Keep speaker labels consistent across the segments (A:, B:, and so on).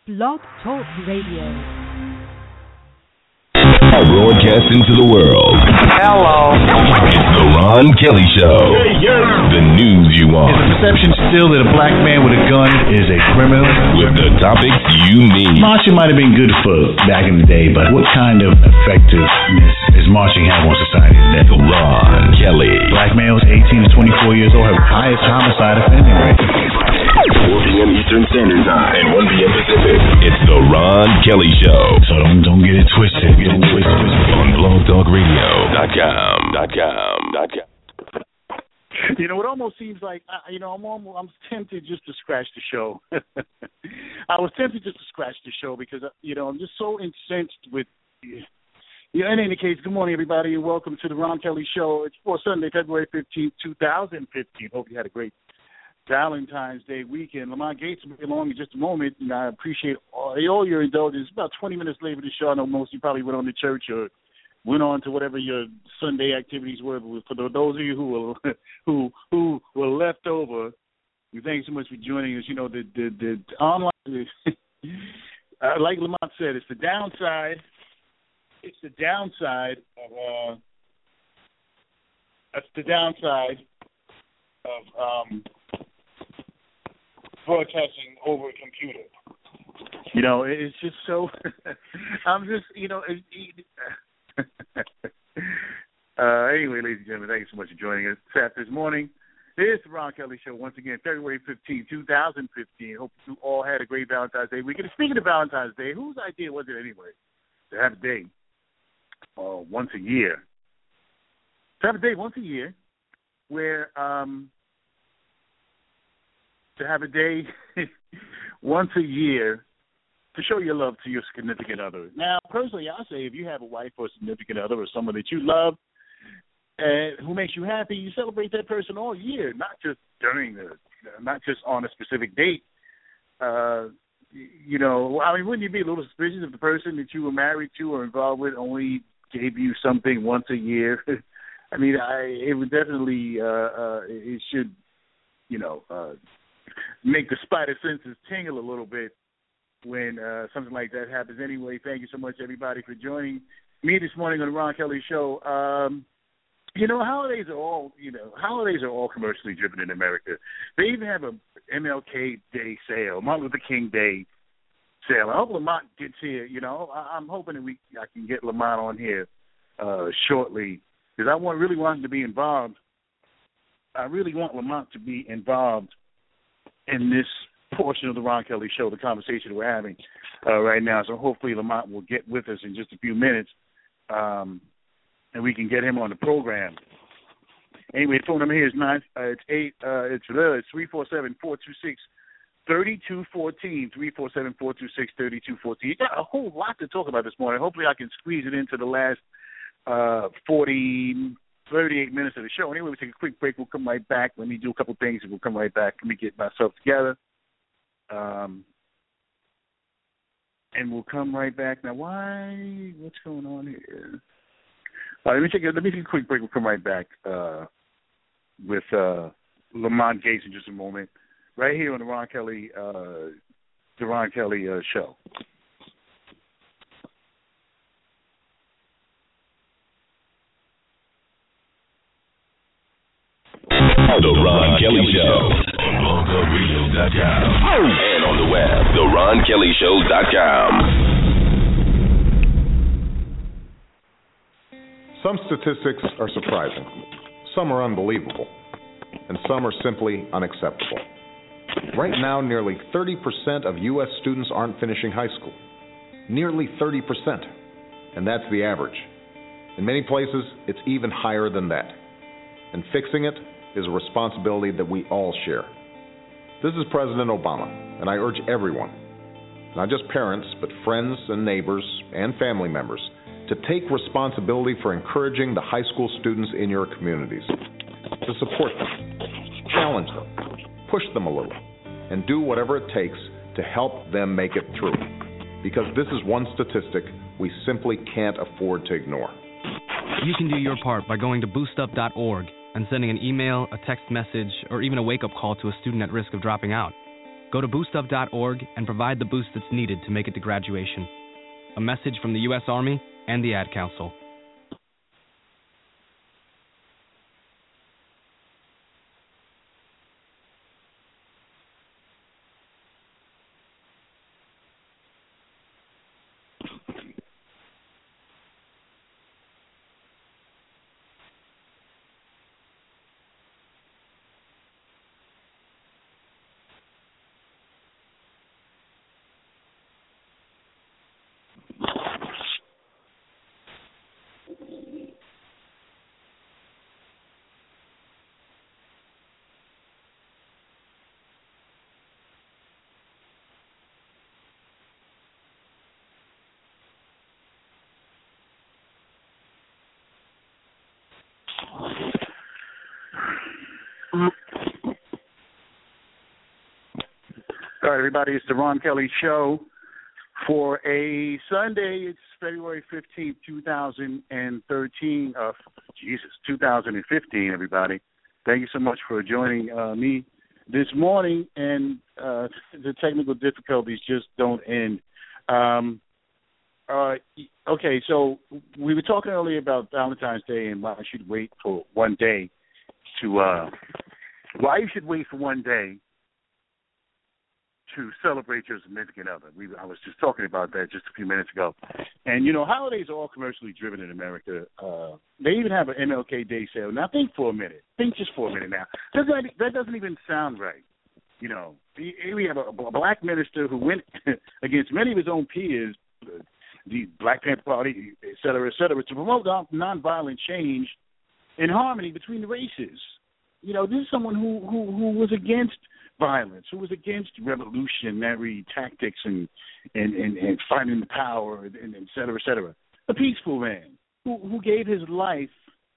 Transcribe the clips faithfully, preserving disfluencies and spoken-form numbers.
A: Blog Talk Radio.
B: Broadcasting to the world.
C: Hello.
B: It's the Ron Kelly Show. Hey, yeah. The news you want.
D: Is the perception still that a black man with a gun is a criminal?
B: With the topics you need.
D: Marching might have been good for back in the day, but what kind of effectiveness is marching have on society today?
B: The Ron Kelly.
D: Black males eighteen to twenty-four years old have the highest homicide offending rate.
B: four p.m. Eastern Standard Time and one p.m. Pacific. It's the Ron Kelly Show.
D: So don't, don't get it twisted. Get it twisted.
B: On blog talk radio dot com.
E: You know, it almost seems like, you know, I'm almost, I'm tempted just to scratch the show. I was tempted just to scratch the show because, you know, I'm just so incensed with, you know, in any case, good morning, everybody, and welcome to the Ron Kelly Show. It's for Sunday, February fifteenth, twenty fifteen. Hope you had a great Valentine's Day weekend. Lamont Gates will be along in just a moment, and I appreciate all, all your indulgence. About twenty minutes later this show, I know most of you probably went on to church or went on to whatever your Sunday activities were. For those of you who were who who were left over, we thank you so much for joining us. You know, the the, the online, uh, like Lamont said, it's the downside. It's the downside of uh, that's the downside of um, broadcasting over a computer. You know, it's just so. I'm just, you know. It, it, uh, anyway, ladies and gentlemen, thank you so much for joining us this morning. It is the Ron Kelly Show once again, February fifteenth, twenty fifteen. Hope you all had a great Valentine's Day weekend. Speaking of Valentine's Day, whose idea was it anyway to have a day uh, once a year? To have a day once a year where um, to have a day once a year to show your love to your significant other. Now, personally, I say if you have a wife or a significant other or someone that you love and who makes you happy, you celebrate that person all year, not just during the, not just on a specific date. Uh, you know, I mean, wouldn't you be a little suspicious if the person that you were married to or involved with only gave you something once a year? I mean, I it would definitely, uh, uh, it should, you know, uh, make the spider senses tingle a little bit when uh, something like that happens. Anyway, thank you so much, everybody, for joining me this morning on the Ron Kelly Show. Um, you know, holidays are all, you know, holidays are all commercially driven in America. They even have a M L K Day sale, Martin Luther King Day sale. I hope Lamont gets here. You know, I, I'm hoping that we I can get Lamont on here uh, shortly because I want really want him to be involved. I really want Lamont to be involved in this portion of the Ron Kelly Show, the conversation we're having uh, right now. So hopefully Lamont will get with us in just a few minutes, um, and we can get him on the program. Anyway, the phone number here is nine. Uh, it's eight. Uh, it's uh, it's three four seven four two six thirty two fourteen. Three four seven four two six thirty two fourteen. You got a whole lot to talk about this morning. Hopefully, I can squeeze it into the last uh, forty. thirty-eight minutes of the show. Anyway, we take a quick break. We'll come right back. Let me do a couple things, and we'll come right back. Let me get myself together. Um, and we'll come right back. Now, why? What's going on here? Uh, let me take a, let me take a quick break. We'll come right back uh, with uh, Lamont Gates in just a moment, right here on the Ron Kelly, uh, the Ron Kelly uh, Show.
B: The Ron Kelly Show on blog talk radio dot com and on the web, the ron kelly show dot com.
F: Some statistics are surprising, some are unbelievable, and some are simply unacceptable. Right now, nearly thirty percent of U S students aren't finishing high school. Nearly thirty percent. And that's the average. In many places, it's even higher than that. And fixing it is a responsibility that we all share. This is President Obama, and I urge everyone, not just parents, but friends and neighbors and family members, to take responsibility for encouraging the high school students in your communities, to support them, challenge them, push them a little, and do whatever it takes to help them make it through. Because this is one statistic we simply can't afford to ignore.
G: You can do your part by going to boost up dot org and sending an email, a text message, or even a wake-up call to a student at risk of dropping out. Go to boost up dot org and provide the boost that's needed to make it to graduation. A message from the U S Army and the Ad Council.
E: All right, everybody, it's the Ron Kelly Show for a Sunday. It's February fifteenth, two thousand thirteen. Uh, Jesus, two thousand fifteen, everybody. Thank you so much for joining uh, me this morning, and uh, the technical difficulties just don't end. Um, uh, okay, so we were talking earlier about Valentine's Day and why I should wait for one day to, uh, why you should wait for one day to celebrate your significant other. We, I was just talking about that just a few minutes ago. And, you know, holidays are all commercially driven in America. Uh, they even have an M L K Day sale. Now, think for a minute. Think just for a minute now. Doesn't that, that doesn't even sound right. You know, we have a, a black minister who went against many of his own peers, the Black Panther Party, et cetera, et cetera, to promote nonviolent change in harmony between the races. You know, this is someone who, who, who was against violence, who was against revolutionary tactics and and, and, and finding the power, and, and et cetera, et cetera. A peaceful man who, who gave his life,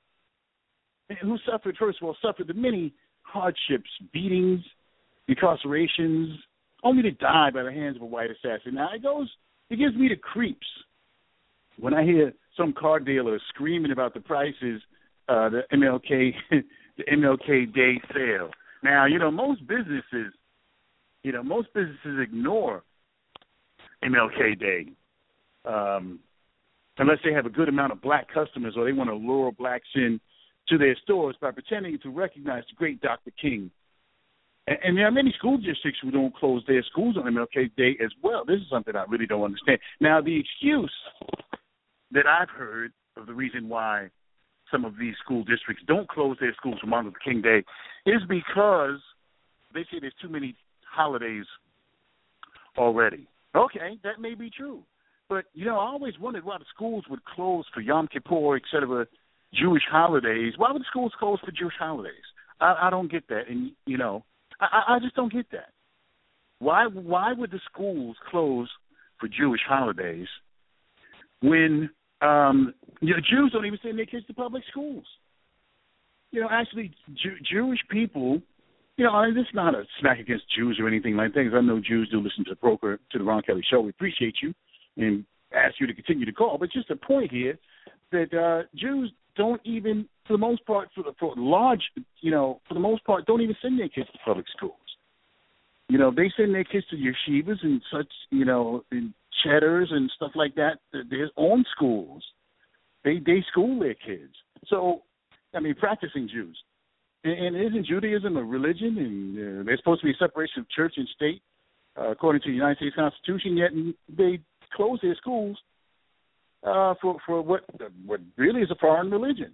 E: who suffered, first of all, suffered the many hardships, beatings, incarcerations, only to die by the hands of a white assassin. Now, it goes, it gives me the creeps when I hear some car dealer screaming about the prices, uh, the M L K, the M L K Day sale. Now, you know, most businesses, you know, most businesses ignore M L K Day um, unless they have a good amount of black customers or they want to lure blacks in to their stores by pretending to recognize the great Doctor King. And, and there are many school districts who don't close their schools on M L K Day as well. This is something I really don't understand. Now, the excuse that I've heard of the reason why some of these school districts don't close their schools for Martin Luther King Day is because they say there's too many holidays already. Okay, that may be true. But, you know, I always wondered why the schools would close for Yom Kippur, et cetera, Jewish holidays. Why would the schools close for Jewish holidays? I, I don't get that. And, you know, I, I just don't get that. Why, why would the schools close for Jewish holidays when Um, you know, Jews don't even send their kids to public schools. You know, actually, Jew- Jewish people, you know, I mean, this is not a smack against Jews or anything like that, because I know Jews do listen to the broker, to the Ron Kelly Show. We appreciate you and ask you to continue to call. But just a point here that uh, Jews don't even, for the most part, for, the, for large, you know, for the most part, don't even send their kids to public schools. You know, they send their kids to yeshivas and such, you know, and cheddars and stuff like that. Their own schools. They they school their kids. So, I mean, practicing Jews. And, and isn't Judaism a religion? And uh, there's supposed to be a separation of church and state, uh, according to the United States Constitution, yet they close their schools uh, for, for what what really is a foreign religion.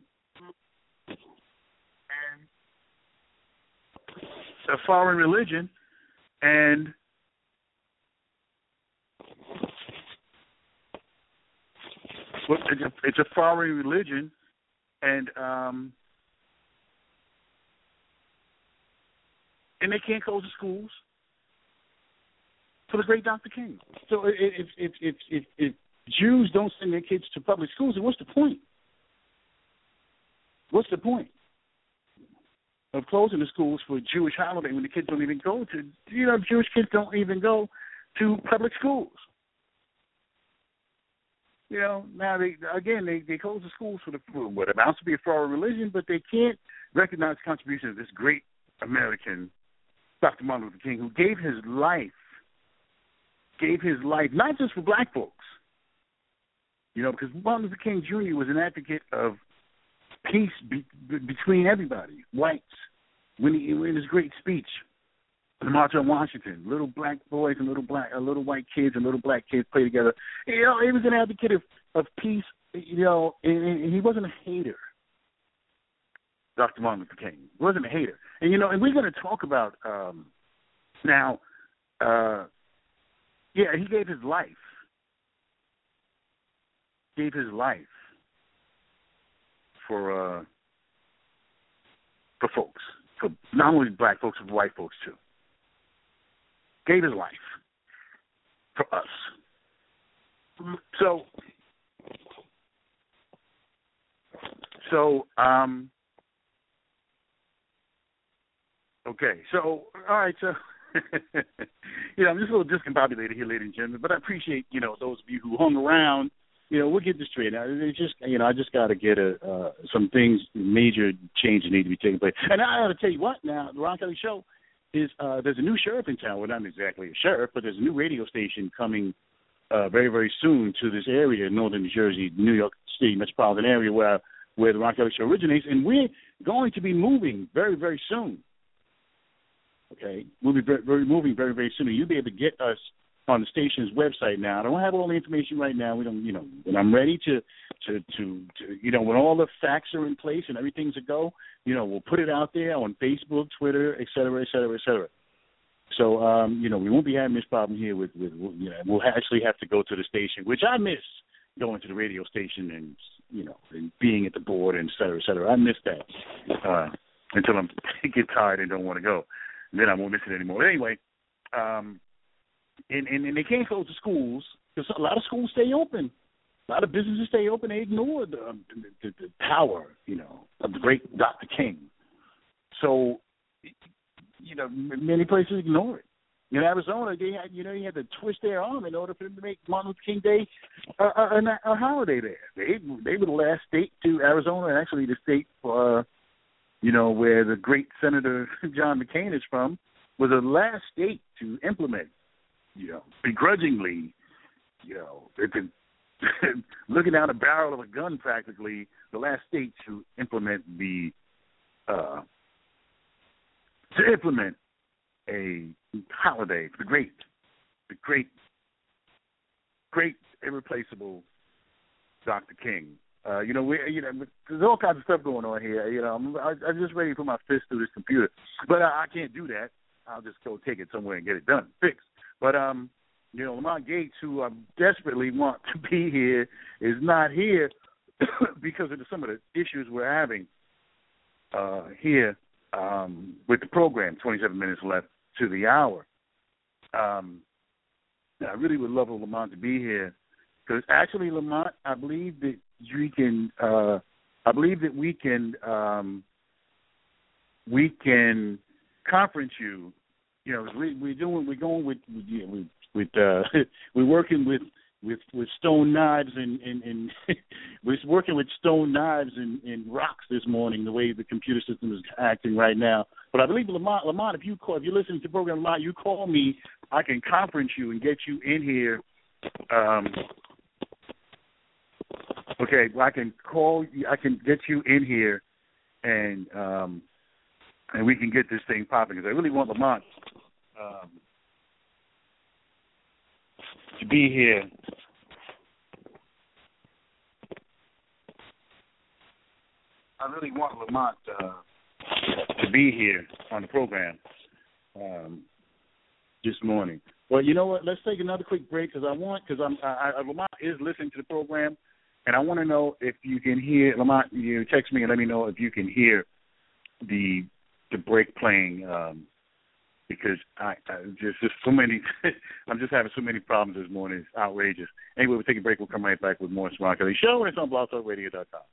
E: And a foreign religion. And well, it's, a, it's a foreign religion, and um, and they can't close the schools for the great Doctor King. So if if if if, if Jews don't send their kids to public schools, then what's the point? What's the point of closing the schools for a Jewish holiday when the kids don't even go to, you know, Jewish kids don't even go to public schools? You know, now, they again, they, they close the schools for, the, for what amounts to be a foreign religion, but they can't recognize the contribution of this great American Doctor Martin Luther King, who gave his life, gave his life not just for black folks, you know, because Martin Luther King Junior was an advocate of peace be, be, between everybody, whites. When he in his great speech, the March on Washington, little black boys and little black, uh, little white kids and little black kids play together. You know, he was an advocate of, of peace. You know, and, and he wasn't a hater. Doctor Martin Luther King he wasn't a hater, and you know, and we're going to talk about um, now. Uh, yeah, he gave his life. Gave his life for uh, for folks. For not only black folks, but white folks too. Gave his life for us. So, so, um, okay. So, all right. So, you know, I'm just a little discombobulated here, ladies and gentlemen, but I appreciate, you know, those of you who hung around. You know, we'll get this straight. Now, it's just, you know, I just got to get a, uh, some things, major changes need to be taking place. And I got to tell you what, now, the Ron Kelly Show is, uh, there's a new sheriff in town. Well, not exactly a sheriff, but there's a new radio station coming uh, very, very soon to this area, northern New Jersey, New York City metropolitan area where, where the Ron Kelly Show originates. And we're going to be moving very, very soon. Okay? We'll be very, very moving very, very soon. And you'll be able to get us on the station's website now. I don't have all the information right now. We don't, you know, when I'm ready to, to, to, to, you know, when all the facts are in place and everything's a go, you know, we'll put it out there on Facebook, Twitter, et cetera, et cetera, et cetera. So, um, you know, we won't be having this problem here with, with, you know, we'll actually have to go to the station, which I miss going to the radio station and, you know, and being at the board and et cetera, et cetera. I miss that uh, until I'm get tired and don't want to go. And then I won't miss it anymore. But anyway, um, And, and, and they can't close the schools because a lot of schools stay open. A lot of businesses stay open. They ignore the, um, the, the power, you know, of the great Doctor King. So, you know, many places ignore it. In Arizona, they had, you know, you had to twist their arm in order for them to make Martin Luther King Day a, a, a holiday there. They they were the last state to Arizona, and actually the state, uh, you know, where the great Senator John McCain is from, was the last state to implement. You know, begrudgingly, you know, looking down the barrel of a gun, practically the last state to implement the uh, to implement a holiday, the great, the great, great, irreplaceable Doctor King. Uh, you know, we, you know, there's all kinds of stuff going on here. You know, I'm, I'm just ready to put my fist through this computer, but I, I can't do that. I'll just go take it somewhere and get it done, fixed. But, um, you know, Lamont Gates, who I desperately want to be here, is not here because of the, some of the issues we're having uh, here um, with the program, twenty-seven minutes left to the hour. Um, I really would love for Lamont to be here because actually, Lamont, I believe that we can, uh, I believe that we can, um, we can conference you. You know, we, we're doing, we're going with, with, you know, with, with uh, we're working with, with, with stone knives and, and, and we're working with stone knives and, and rocks this morning. The way the computer system is acting right now. But I believe Lamont, Lamont, if you call, if you're listening to the program, Lamont, you call me, I can conference you and get you in here. Um, okay, well, I can call you, I can get you in here, and um, and we can get this thing popping because I really want Lamont. Um, to be here. I really want Lamont uh, to be here on the program um, this morning. Well, you know what? Let's take another quick break because I want because I'm I, I, Lamont is listening to the program, and I want to know if you can hear Lamont. You text me and let me know if you can hear the the break playing. Um, Because I, I just just so many, I'm just having so many problems this morning. It's outrageous. Anyway, we'll take a break. We'll come right back with more Ron Kelly Show, and it's on blog talk radio dot com.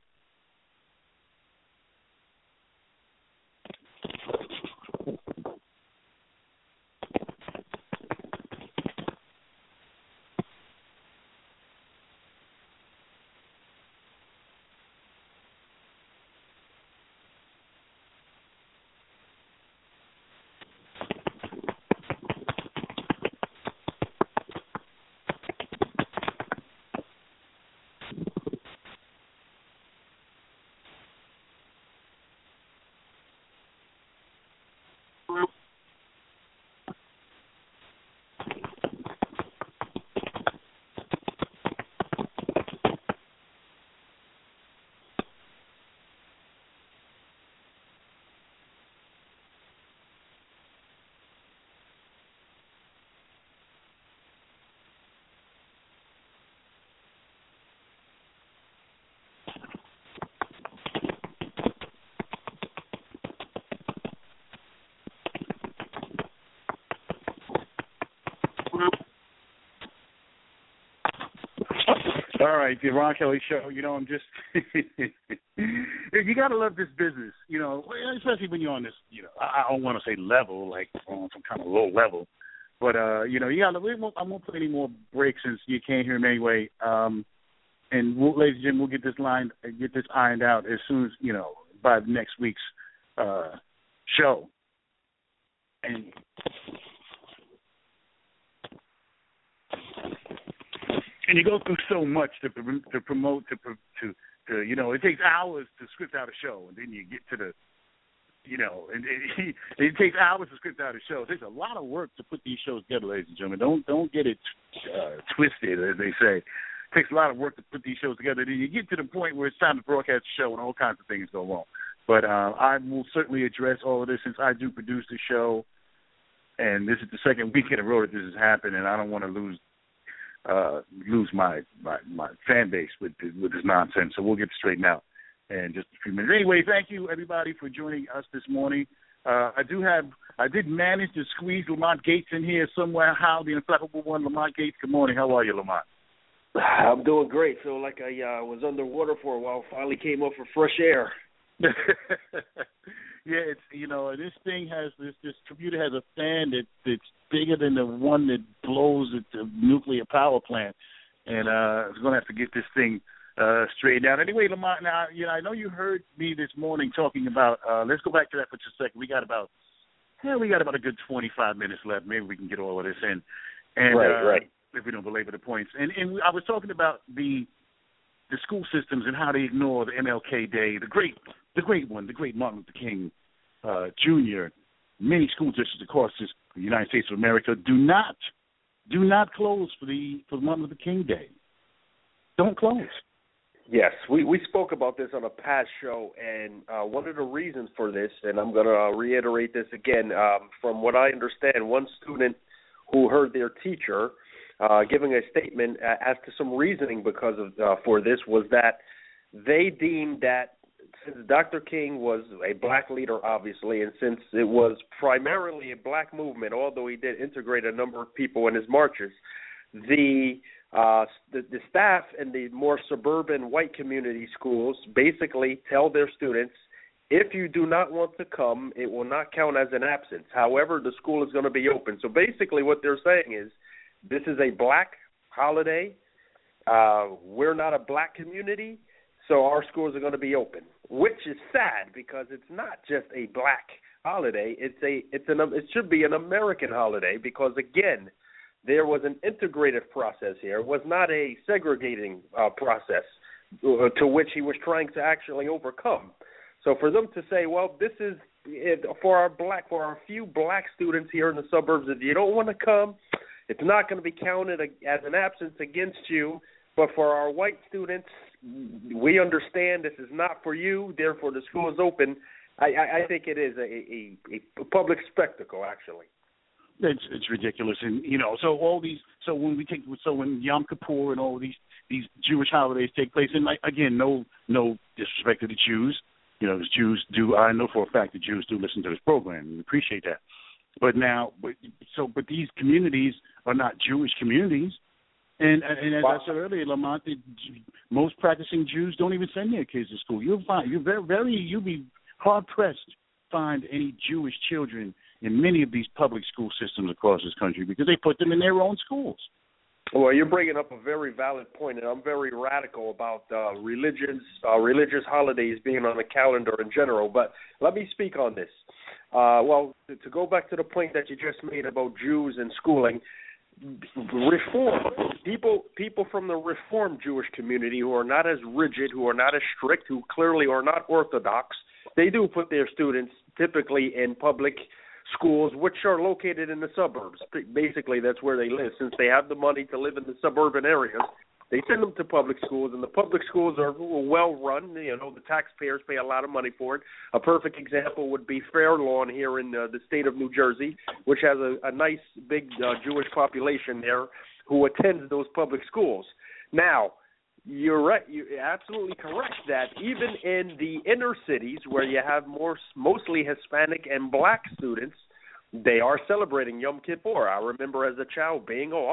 E: All right, the Ron Kelly Show. You know, I'm just you gotta love this business. You know, especially when you're on this. You know, I, I don't want to say level, like on some kind of low level, but uh, you know, you gotta. We won't, I won't play any more breaks since you can't hear him anyway. Um, and we'll, ladies and gentlemen, we'll get this line, get this ironed out as soon as you know by next week's uh, show. And And you go through so much to to promote to to to you know it takes hours to script out a show, and then you get to the you know and it, it takes hours to script out a show. It takes a lot of work to put these shows together, ladies and gentlemen. Don't don't get it uh, twisted, as they say. It takes a lot of work to put these shows together. Then you get to the point where it's time to broadcast the show, and all kinds of things go wrong. But uh, I will certainly address all of this since I do produce the show, and this is the second week in a row that this has happened, and I don't want to lose. Uh, lose my, my, my fan base with with this nonsense. So we'll get straightened out in just a few minutes. Anyway, thank you everybody for joining us this morning. Uh, I do have I did manage to squeeze Lamont Gates in here somewhere. How the inflexible one, Lamont Gates. Good morning. How are you, Lamont?
A: I'm doing great. Feel like I uh, was underwater for a while. Finally came up for fresh air.
E: Yeah, it's you know this thing has this this computer has a fan that that's bigger than the one that blows at the nuclear power plant, and uh, I'm gonna have to get this thing uh, straightened out. Anyway, Lamont, now you know I know you heard me this morning talking about. Uh, let's go back to that for just a second. We got about yeah, we got about a good twenty-five minutes left. Maybe we can get all of this in, and
A: right,
E: uh,
A: right.
E: if we don't belabor the points. And and I was talking about the the school systems and how they ignore the M L K Day, the great. The great one, the great Martin Luther King uh, Junior Many school districts across this, the United States of America do not, do not close for the for Martin Luther King Day. Don't close.
A: Yes, we, we spoke about this on a past show, and uh, one of the reasons for this, and I'm going to uh, reiterate this again, um, from what I understand, one student who heard their teacher uh, giving a statement as to some reasoning because of uh, for this was that they deemed that since Doctor King was a black leader, obviously, and since it was primarily a black movement, although he did integrate a number of people in his marches, the uh, the, the staff in the more suburban white community schools basically tell their students, if you do not want to come, it will not count as an absence. However, the school is going to be open. So basically what they're saying is this is a black holiday. Uh, we're not a black community. So our schools are going to be open, which is sad because it's not just a black holiday. It's a it's an it should be an American holiday because again, there was an integrative process here. It was not a segregating uh, process uh, to which he was trying to actually overcome. So for them to say, well, this is it, for our black for our few black students here in the suburbs, if you don't want to come, it's not going to be counted as an absence against you. But for our white students, we understand this is not for you, therefore the school is open. I, I, I think it is a, a, a public spectacle, actually.
E: It's it's ridiculous, and you know, so all these, so when we take, so when Yom Kippur and all these these Jewish holidays take place, and like again, no no disrespect to the Jews, you know, the Jews do. I know for a fact the Jews do listen to this program, and we appreciate that. But now, but, so but these communities are not Jewish communities. And, and as wow. I said earlier, Lamont, most practicing Jews don't even send their kids to school. You'll find you're very, very you'll be hard pressed to find any Jewish children in many of these public school systems across this country because they put them in their own schools.
A: Well, you're bringing up a very valid point, and I'm very radical about uh, religions, uh, religious holidays being on the calendar in general. But let me speak on this. Uh, well, to, to go back to the point that you just made about Jews and schooling. Reform people people from the Reform Jewish community who are not as rigid, who are not as strict, who clearly are not Orthodox, they do put their students typically in public schools, which are located in the suburbs. Basically, that's where they live. Since they have the money to live in the suburban areas, they send them to public schools, and the public schools are well run. You know, the taxpayers pay a lot of money for it. A perfect example would be Fair Lawn here in uh, the state of New Jersey, which has a, a nice big uh, Jewish population there who attends those public schools. Now, you're right. You're absolutely correct that even in the inner cities where you have more mostly Hispanic and black students, they are celebrating Yom Kippur. I remember as a child being off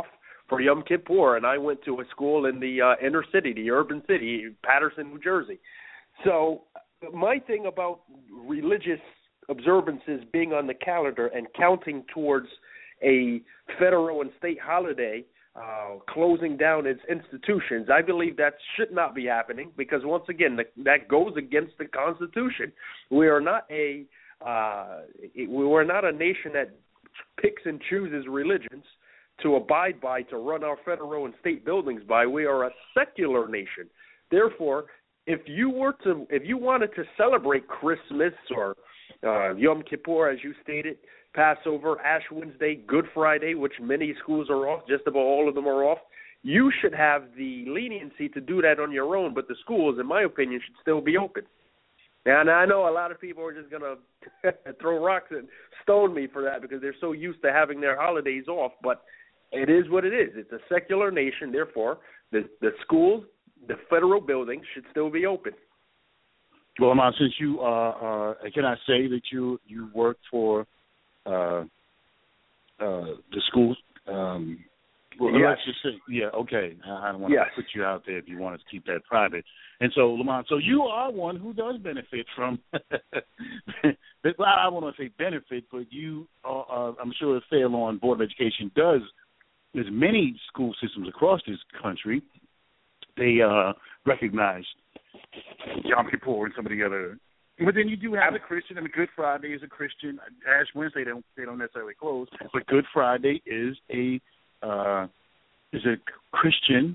A: for Yom Kippur, and I went to a school in the uh, inner city, the urban city, Paterson, New Jersey. So my thing about religious observances being on the calendar and counting towards a federal and state holiday, uh, closing down its institutions, I believe that should not be happening because, once again, the, that goes against the Constitution. We are not a uh, we are not a nation that picks and chooses religions to abide by, to run our federal and state buildings by. We are a secular nation. Therefore, if you were to, if you wanted to celebrate Christmas or uh, Yom Kippur, as you stated, Passover, Ash Wednesday, Good Friday, which many schools are off, just about all of them are off, you should have the leniency to do that on your own, but the schools, in my opinion, should still be open. And I know a lot of people are just going to throw rocks and stone me for that because they're so used to having their holidays off, but it is what it is. It's a secular nation, therefore, the, the schools, the federal buildings should still be open.
E: Well, Lamont, since you uh, uh, can I say that you you work for uh, uh, the schools? Um, well,
A: yes.
E: Let's just say, yeah, okay. I, I don't want
A: yes.
E: to put you out there if you want to keep that private. And so, Lamont, so you are one who does benefit from. Well, I don't want to say benefit, but you, are, uh, I'm sure, the Fairlawn Board of Education does. There's many school systems across this country. They uh, recognize Yom Kippur and some of the other, but then you do have a Christian. I mean, Good Friday is a Christian. Ash Wednesday they don't they don't necessarily close, but Good Friday is a uh, is a Christian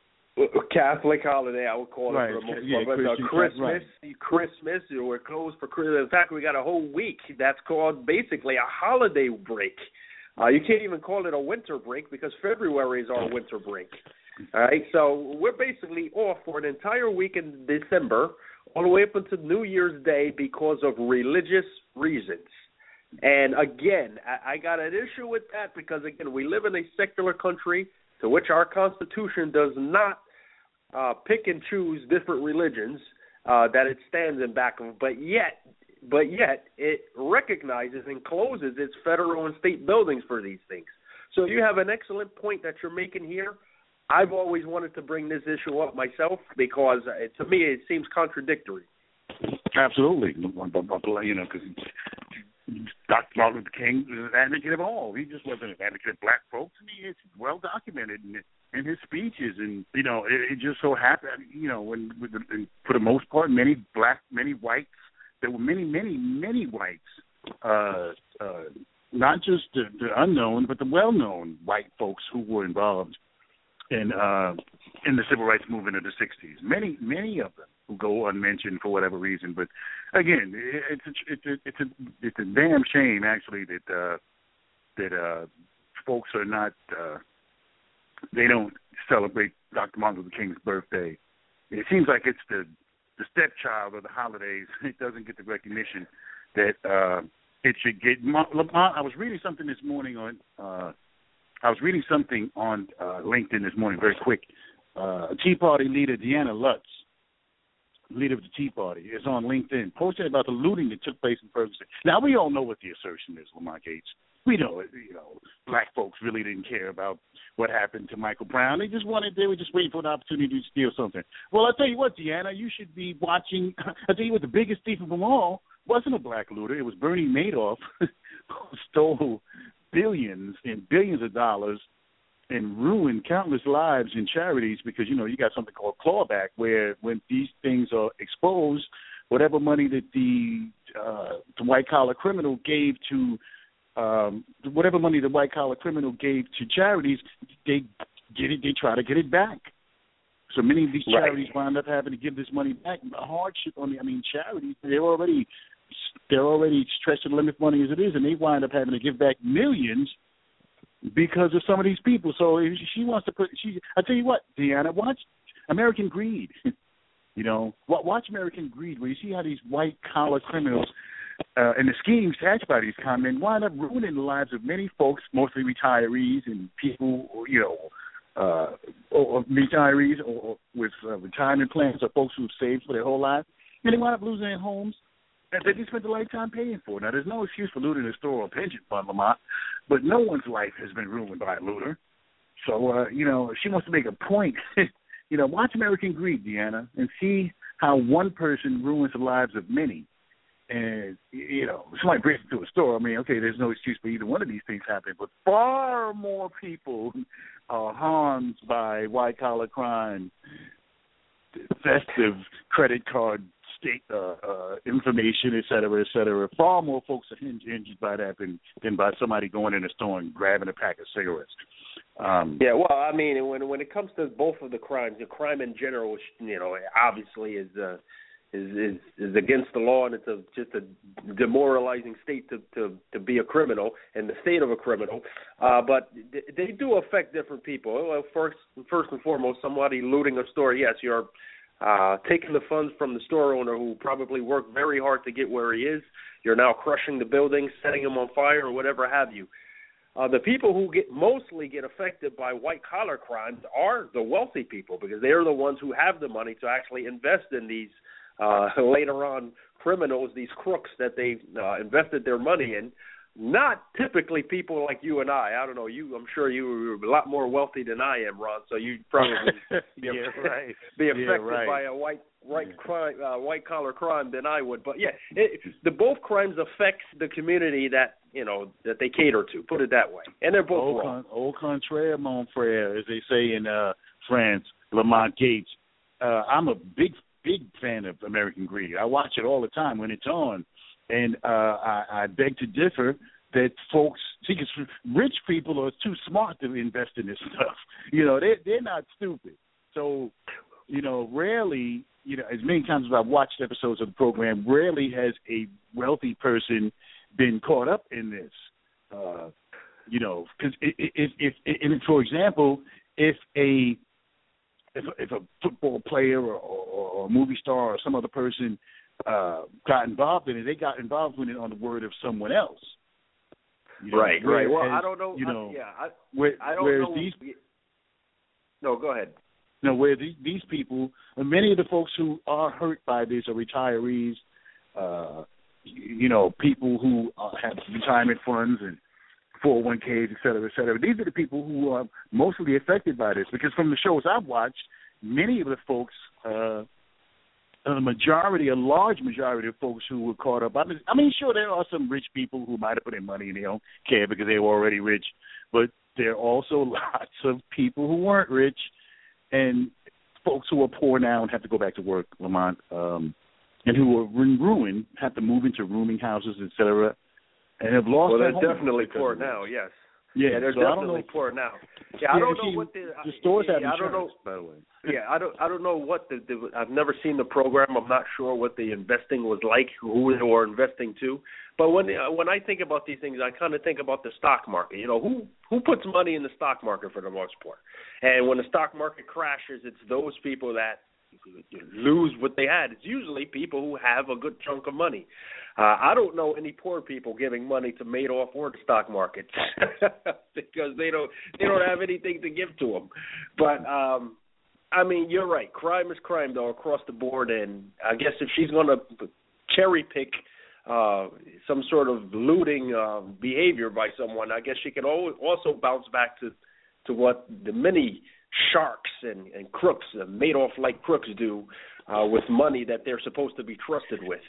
A: Catholic holiday. I would call it
E: right.
A: for the most
E: yeah,
A: part. But uh, Christmas,
E: right.
A: Christmas, we're closed for Christmas. In fact, we got a whole week that's called basically a holiday break. Uh, you can't even call it a winter break because February is our winter break. All right, so we're basically off for an entire week in December, all the way up until New Year's Day because of religious reasons. And again, I, I got an issue with that because, again, we live in a secular country to which our Constitution does not uh, pick and choose different religions uh, that it stands in back of, but yet, but yet it recognizes and closes its federal and state buildings for these things. So you have an excellent point that you're making here. I've always wanted to bring this issue up myself because, uh, to me, it seems contradictory.
E: Absolutely. You know, because Doctor Martin Luther King was an advocate of all. He just wasn't an advocate of black folks. I mean, it's well documented in, in his speeches. And, you know, it, it just so happened, you know, when, with the, for the most part, many black, many whites, there were many, many, many whites, uh, uh, not just the, the unknown, but the well-known white folks who were involved in uh, in the civil rights movement of the sixties. Many, many of them who go unmentioned for whatever reason. But again, it's a, it's a, it's a, it's a damn shame actually that uh, that uh, folks are not uh, they don't celebrate Doctor Martin Luther King's birthday. It seems like it's the the stepchild of the holidays. It doesn't get the recognition that uh, it should get. I was reading something this morning on. Uh, I was reading something on uh, LinkedIn this morning, very quick. Uh, Tea Party leader Deanna Lutz, leader of the Tea Party, is on LinkedIn, posted about the looting that took place in Ferguson. Now, we all know what the assertion is, Lamont Gates. We know it. You know, black folks really didn't care about what happened to Michael Brown. They just wanted, they were just waiting for an opportunity to steal something. Well, I'll tell you what, Deanna, you should be watching. I'll tell you what, the biggest thief of them all wasn't a black looter. It was Bernie Madoff, who stole billions and billions of dollars and ruined countless lives in charities because, you know, you got something called clawback where when these things are exposed, whatever money that the, uh, the white-collar criminal gave to, um, whatever money the white-collar criminal gave to charities, they get it, they try to get it back. So many of these charities right. wind up having to give this money back. The hardship on the, I mean, charities, they're already They're already stretched to the limit money as it is, and they wind up having to give back millions because of some of these people. So if she wants to put, she, I tell you what, Deanna, watch American Greed. You know, watch American Greed, where you see how these white collar criminals uh, and the schemes hatched by these con men wind up ruining the lives of many folks, mostly retirees and people, you know, uh, or, or retirees or, or with uh, retirement plans or folks who've saved for their whole life, and they wind up losing their homes that they spent a lifetime paying for. Now, there's no excuse for looting a store or pension fund, Lamont, but no one's life has been ruined by a looter. So, uh, you know, if she wants to make a point, you know, watch American Greed, Deanna, and see how one person ruins the lives of many. And, you know, somebody breaks into a store. I mean, okay, there's no excuse for either one of these things happening, but far more people are harmed by white-collar crime, festive credit card state uh, uh, information, et cetera, et cetera. Far more folks are injured by that than, than by somebody going in a store and grabbing a pack of cigarettes. Um,
A: yeah, well, I mean, when when it comes to both of the crimes, the crime in general, you know, obviously is uh, is, is is against the law, and it's a, just a demoralizing state to, to, to be a criminal and the state of a criminal. Uh, but they do affect different people. Well, first, first and foremost, somebody looting a store, yes, you're uh, taking the funds from the store owner who probably worked very hard to get where he is. You're now crushing the building, setting them on fire, or whatever have you. Uh, the people who get mostly get affected by white-collar crimes are the wealthy people, because they're the ones who have the money to actually invest in these uh, later on criminals, these crooks that they uh, invested their money in. Not typically people like you and I. I don't know. You, I'm sure you were a lot more wealthy than I am, Ron. So you'd probably be,
E: yeah, right.
A: be affected
E: yeah, right.
A: by a white white crime, uh, white collar crime than I would. But yeah, it, the both crimes affect the community that you know that they cater to. Put it that way, and they're both
E: au
A: wrong.
E: Con, au contraire, mon frère, as they say in uh, France, Lamont Gates. Uh, I'm a big big fan of American Greed. I watch it all the time when it's on. And uh, I, I beg to differ that folks, see, because rich people are too smart to invest in this stuff. You know, they, they're not stupid. So, you know, rarely, you know, as many times as I've watched episodes of the program, rarely has a wealthy person been caught up in this. Uh, you know, because if, if, if, if, for example, if a if, if a football player or, or, or a movie star or some other person Uh, got involved in it, they got involved in it on the word of someone else. You know,
A: right, right. Well, I don't know.
E: You know,
A: I, yeah, I,
E: where,
A: I don't
E: whereas
A: know.
E: These,
A: no, go ahead.
E: No, where these, these people, and many of the folks who are hurt by this are retirees, uh, you know, people who uh, have retirement funds and four oh one K's, et cetera, et cetera. These are the people who are mostly affected by this, because from the shows I've watched, many of the folks, uh, a majority, a large majority of folks who were caught up. I mean, I mean, sure, there are some rich people who might have put in money and they don't care because they were already rich, but there are also lots of people who weren't rich and folks who are poor now and have to go back to work, Lamont, um, and who are in ruin, have to move into rooming houses, et cetera, and have lost
A: well,
E: their
A: they're
E: home
A: definitely poor now, yes.
E: Yeah,
A: yeah they're
E: so
A: definitely poor now. Yeah, I
E: yeah,
A: don't know
E: see,
A: what the
E: the stores
A: yeah,
E: have
A: I don't
E: insurance,
A: know,
E: by the way.
A: yeah, I don't. I don't know what the, the. I've never seen the program. I'm not sure what the investing was like, who they were investing to. But when uh, when I think about these things, I kind of think about the stock market. You know, who who puts money in the stock market for the most part? And when the stock market crashes, it's those people that lose what they had. It's usually people who have a good chunk of money. Uh, I don't know any poor people giving money to Madoff or the stock market because they don't they don't have anything to give to them. But um, I mean, you're right. Crime is crime, though, across the board. And I guess if she's going to cherry pick uh, some sort of looting uh, behavior by someone, I guess she can also bounce back to to what the many sharks and, and crooks, uh, Madoff-like crooks, do uh, with money that they're supposed to be trusted with.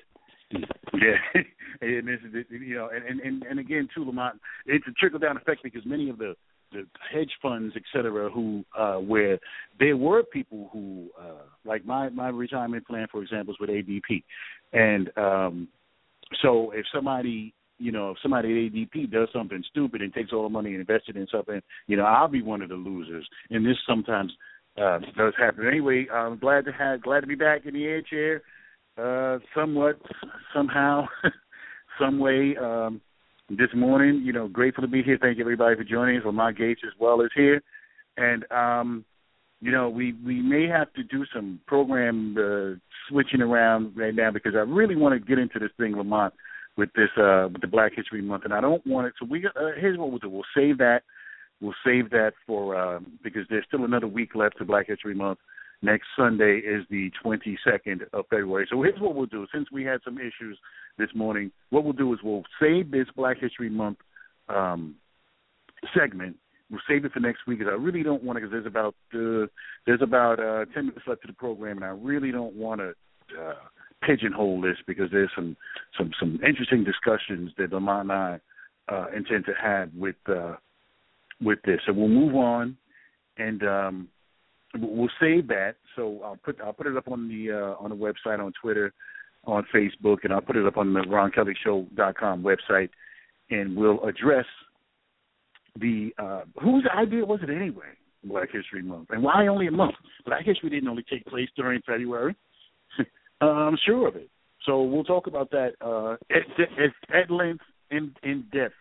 E: Yeah, and this is, you know, and, and and again too, Lamont, it's a trickle down effect because many of the, the hedge funds, et cetera, who uh, where there were people who, uh, like my my retirement plan, for example, is with A D P, and um, so if somebody, you know, if somebody at A D P does something stupid and takes all the money and invests it in something, you know, I'll be one of the losers, and this sometimes uh, does happen. Anyway, I'm glad to have glad to be back in the air chair. Uh, somewhat, somehow, some way, um, this morning, you know, grateful to be here. Thank you, everybody, for joining us. Lamont Gates as well is here. And, um, you know, we, we may have to do some program uh, switching around right now because I really want to get into this thing, Lamont, with this, uh, with the Black History Month. And I don't want it. So we uh, here's what we'll do. We'll save that. We'll save that for, uh, because there's still another week left to Black History Month. Next Sunday is the twenty-second of February. So here's what we'll do. Since we had some issues this morning, what we'll do is we'll save this Black History Month um, segment, we'll save it for next week because I really don't want to. Because there's about uh, there's about uh, ten minutes left to the program, and I really don't want to uh, pigeonhole this because there's some some some interesting discussions that Lamont and I uh, intend to have with uh, with this. So we'll move on, and um, we'll save that. So I'll put I'll put it up on the uh, on the website, on Twitter, on Facebook, and I'll put it up on the ron kelly show dot com website, and we'll address the uh, whose idea was it anyway, Black History Month, and why only a month? Black History didn't only take place during February. uh, I'm sure of it. So we'll talk about that uh, at, at, at length, in in depth,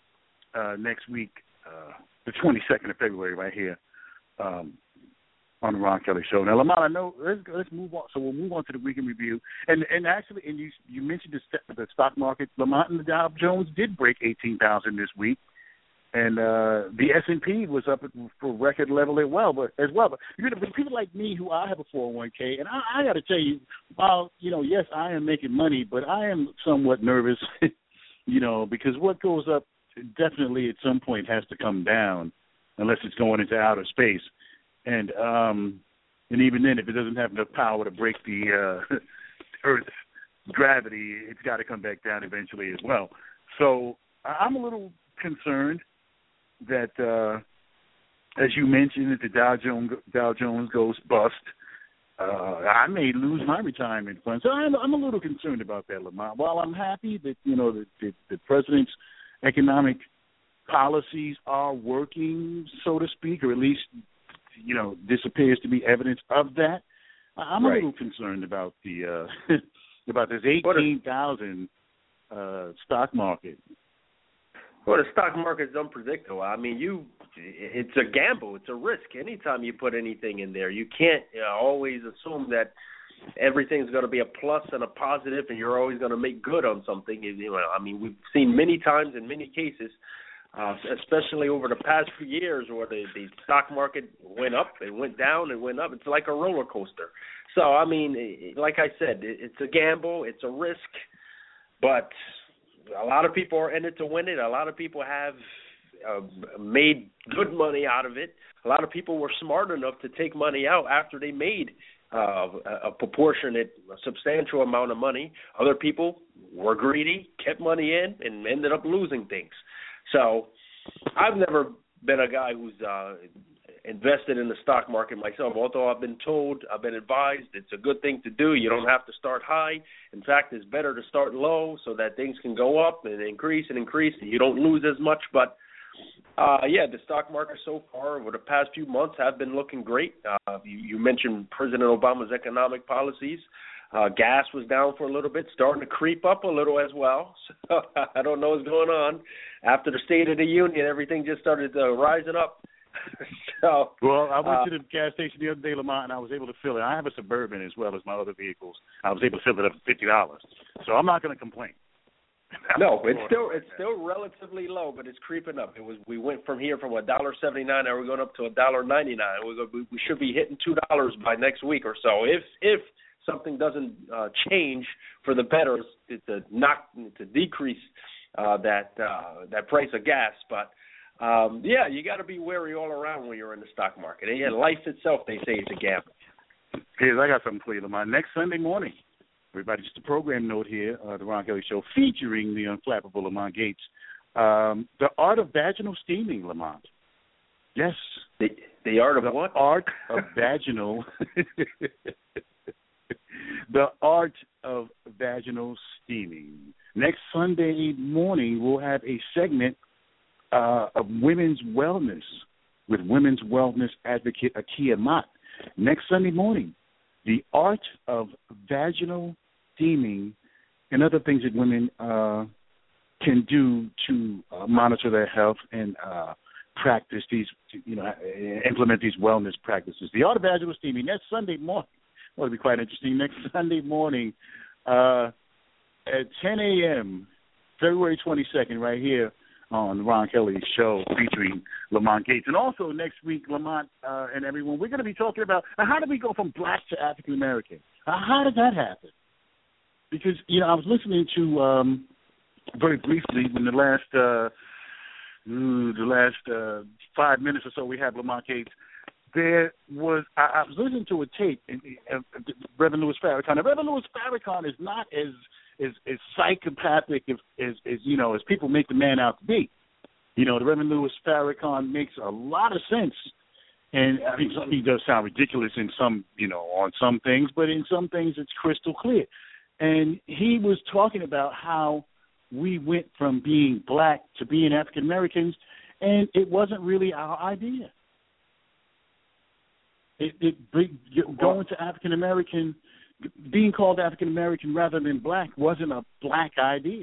E: uh, next week, uh, the twenty-second of February, right here. Um, on the Ron Kelly Show. Now, Lamont, I know, let's, let's move on. So we'll move on to the weekend review. And and actually, and you you mentioned the, the stock market. Lamont and the Dow Jones did break eighteen thousand this week. And uh, the S and P was up for record level as well. But as well, but you know, people like me who I have a four oh one k, and I, I got to tell you, while you know, yes, I am making money, but I am somewhat nervous, you know, because what goes up definitely at some point has to come down, unless it's going into outer space. And um, and even then, if it doesn't have enough power to break the uh, Earth's gravity, it's got to come back down eventually as well. So I'm a little concerned that, uh, as you mentioned, if the Dow Jones Dow Jones goes bust, uh, I may lose my retirement fund. So I'm, I'm a little concerned about that, Lamont. While I'm happy that you know the, the, the president's economic policies are working, so to speak, or at least, you know, this appears to be evidence of that. I'm right. a little concerned about the uh, about this eighteen thousand uh, stock market.
A: Well, the stock market is unpredictable. I mean, you, it's a gamble. It's a risk. Anytime you put anything in there, you can't you know, always assume that everything's going to be a plus and a positive, and you're always going to make good on something. You know, I mean, we've seen many times in many cases. Uh, especially over the past few years where the, the stock market went up, it went down, it went up. It's like a roller coaster. So, I mean, like I said, it, it's a gamble, it's a risk, but a lot of people are in it to win it. A lot of people have uh, made good money out of it. A lot of people were smart enough to take money out after they made uh, a proportionate, a substantial amount of money. Other people were greedy, kept money in, and ended up losing things. So I've never been a guy who's uh, invested in the stock market myself, although I've been told, I've been advised it's a good thing to do. You don't have to start high. In fact, it's better to start low so that things can go up and increase and increase and you don't lose as much. But, uh, yeah, the stock market so far over the past few months have been looking great. Uh, you, you mentioned President Obama's economic policies. Uh, gas was down for a little bit, starting to creep up a little as well. So I don't know what's going on. After the State of the Union, everything just started uh, rising up. so,
E: well, I went
A: uh,
E: to the gas station the other day, Lamont, and I was able to fill it. I have a Suburban as well as my other vehicles. I was able to fill it up for fifty dollars. So I'm not going to complain.
A: No, it's still it's still relatively low, but it's creeping up. It was we went from here from a dollar seventy nine, now we're going up to a dollar ninety nine. We we should be hitting two dollars by next week or so. If if something doesn't uh, change for the better, it's to not to decrease uh, that uh, that price of gas. But um, yeah, you got to be wary all around when you're in the stock market. And yeah, life itself, they say, it's a gamble.
E: Here's I got something for you, Lamont. Next Sunday morning, everybody, just a program note here, uh, the Ron Kelly Show, featuring the unflappable Lamont Gates. Um, the art of vaginal steaming, Lamont. Yes.
A: The, the art of
E: the
A: what?
E: Art of vaginal. The art of vaginal steaming. Next Sunday morning, we'll have a segment uh, of women's wellness with women's wellness advocate Akia Mott. Next Sunday morning, the art of vaginal steaming and other things that women uh, can do to uh, monitor their health and uh, practice these, you know, implement these wellness practices. The art of vaginal steaming. Next Sunday morning. Well, it'll be quite interesting. Next Sunday morning uh, at ten a.m., February twenty-second, right here on the Ron Kelly Show featuring Lamont Gates. And also next week, Lamont uh, and everyone, we're going to be talking about uh, how did we go from black to African American? Uh, how did that happen? Because, you know, I was listening to, um, very briefly, when the last uh, ooh, the last uh, five minutes or so we have Lamont Gates, there was I, I was listening to a tape, and, uh, Reverend Louis Farrakhan. Now, Reverend Louis Farrakhan is not as as, as psychopathic as, as as you know as people make the man out to be. You know, the Reverend Louis Farrakhan makes a lot of sense, and I mean, he does sound ridiculous in some, you know, on some things, but in some things it's crystal clear. And he was talking about how we went from being black to being African Americans, and it wasn't really our idea. It, it going to African American, being called African American rather than black wasn't a black idea.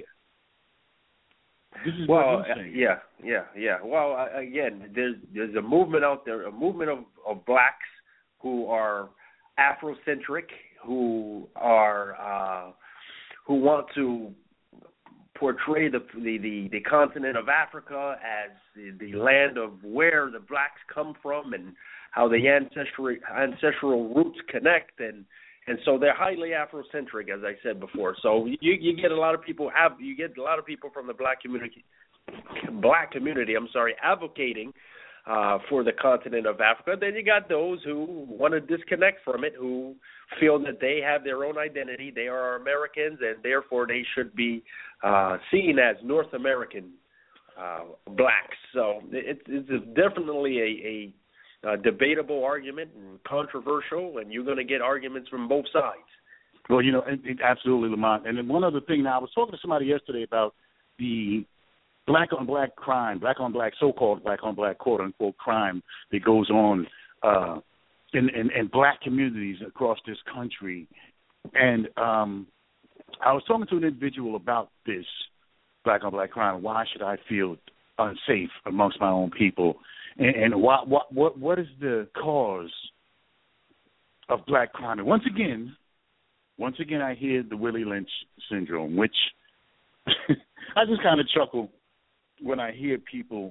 E: This is
A: well,
E: what he's saying.
A: yeah, yeah, yeah. Well, uh, again, there's there's a movement out there, a movement of, of blacks who are Afrocentric, who are uh, who want to portray the, the, the, the continent of Africa as the, the land of where the blacks come from and how the ancestral ancestral roots connect, and and so they're highly Afrocentric, as I said before. So you you get a lot of people have you get a lot of people from the black community, black community. I'm sorry, advocating uh, for the continent of Africa. Then you got those who want to disconnect from it, who feel that they have their own identity. They are Americans, and therefore they should be uh, seen as North American uh, blacks. So it, it's definitely a, a Uh, debatable argument and controversial, and you're going to get arguments from both sides.
E: Well, you know, and, and absolutely, Lamont. And then one other thing, now I was talking to somebody yesterday about the black-on-black crime, black-on-black, so-called black-on-black, quote-unquote, crime that goes on uh, in, in, in black communities across this country. And um, I was talking to an individual about this black-on-black crime. Why should I feel unsafe amongst my own people? And, and what what what what is the cause of black crime? And once again, once again, I hear the Willie Lynch syndrome, which I just kind of chuckle when I hear people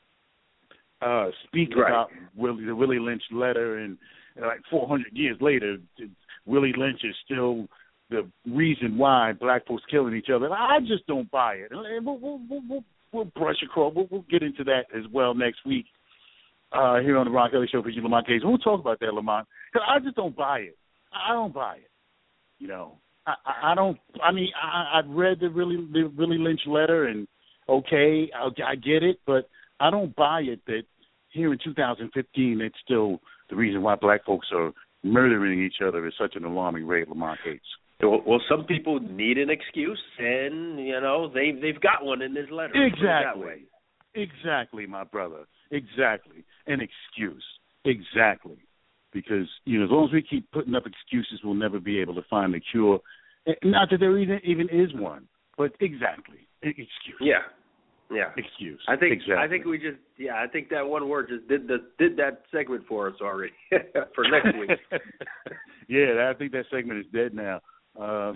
E: uh, speak
A: right.
E: about Willie, the Willie Lynch letter, and like four hundred years later, Willie Lynch is still the reason why black folks killing each other. I just don't buy it. And we'll, we'll, we'll, we'll brush across. We'll, we'll get into that as well next week. Uh, here on the Ron Kelly Show for you, Lamont Gates. We'll talk about that, Lamont, because I just don't buy it. I don't buy it. You know, I, I, I don't. I mean, I, I've read the really, the Willie Lynch letter, and okay, I, I get it, but I don't buy it that here in two thousand fifteen, it's still the reason why black folks are murdering each other at such an alarming rate, Lamont Gates.
A: Well, some people need an excuse, and you know they they've got one in this letter.
E: Exactly. Exactly, my brother. Exactly. An excuse. Exactly. Because, you know, as long as we keep putting up excuses, we'll never be able to find a cure. Not that there even, even is one, but exactly. Excuse.
A: Yeah. Yeah.
E: Excuse.
A: I think
E: exactly.
A: I think we just yeah, I think that one word just did the did that segment for us already for next week.
E: Yeah, I think that segment is dead now. Uh,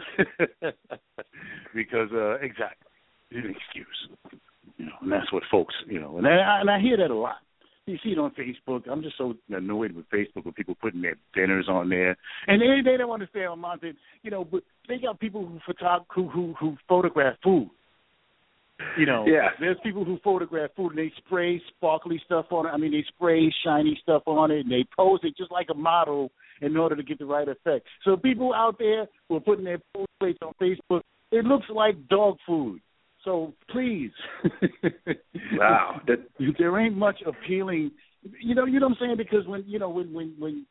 E: because uh, exactly. An excuse. You know, and that's what folks, you know, and I, and I hear that a lot. You see it on Facebook. I'm just so annoyed with Facebook with people putting their dinners on there, and they they don't understand on Monte, you know, but they got people who photog- who, who who photograph food. You know,
A: yeah.
E: There's people who photograph food and they spray sparkly stuff on it. I mean, they spray shiny stuff on it and they pose it just like a model in order to get the right effect. So people out there who are putting their food plates on Facebook, it looks like dog food. So please,
A: wow, that,
E: there ain't much appealing. You know, you know what I'm saying? Because when you know when when when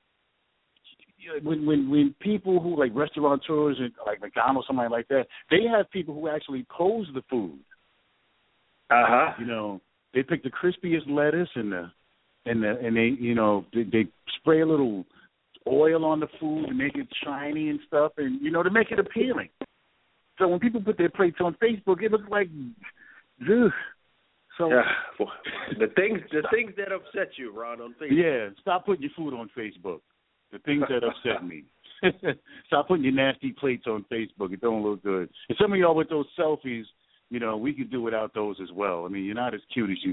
E: when when, when people who like restaurateurs and like McDonald's, somebody like that, they have people who actually pose the food.
A: Uh huh.
E: You know, they pick the crispiest lettuce and the and the and they you know they, they spray a little oil on the food to make it shiny and stuff, and you know to make it appealing. So when people put their plates on Facebook, it looks like, ugh. So
A: yeah, well, the things the things that upset you, Ron, on Facebook.
E: Yeah, stop putting your food on Facebook. The things that upset me. Stop putting your nasty plates on Facebook. It don't look good. And some of y'all with those selfies, you know, we could do without those as well. I mean, you're not as cute as you.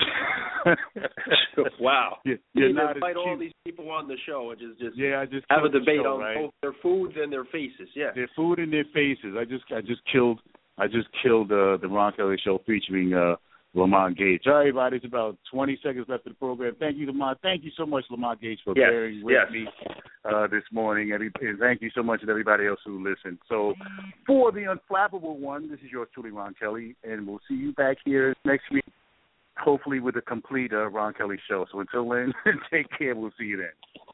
A: Wow.
E: You're, you're
A: you
E: not
A: invite
E: as cute.
A: all these people on the show and just, just
E: yeah, I just
A: have a debate
E: show,
A: on
E: right?
A: both their foods and their faces. Yeah,
E: their food and their faces. I just I just killed I just killed uh, the Ron Kelly Show featuring uh, Lamont Gage. All right, everybody, it's about twenty seconds left of the program. Thank you, Lamont. Thank you so much, Lamont Gage, for
A: yes,
E: bearing with
A: yes.
E: me uh, this morning. And thank you so much to everybody else who listened. So for the Unflappable one, this is yours truly, Ron Kelly, and we'll see you back here next week, hopefully with a complete uh, Ron Kelly show. So until then, take care. We'll see you then.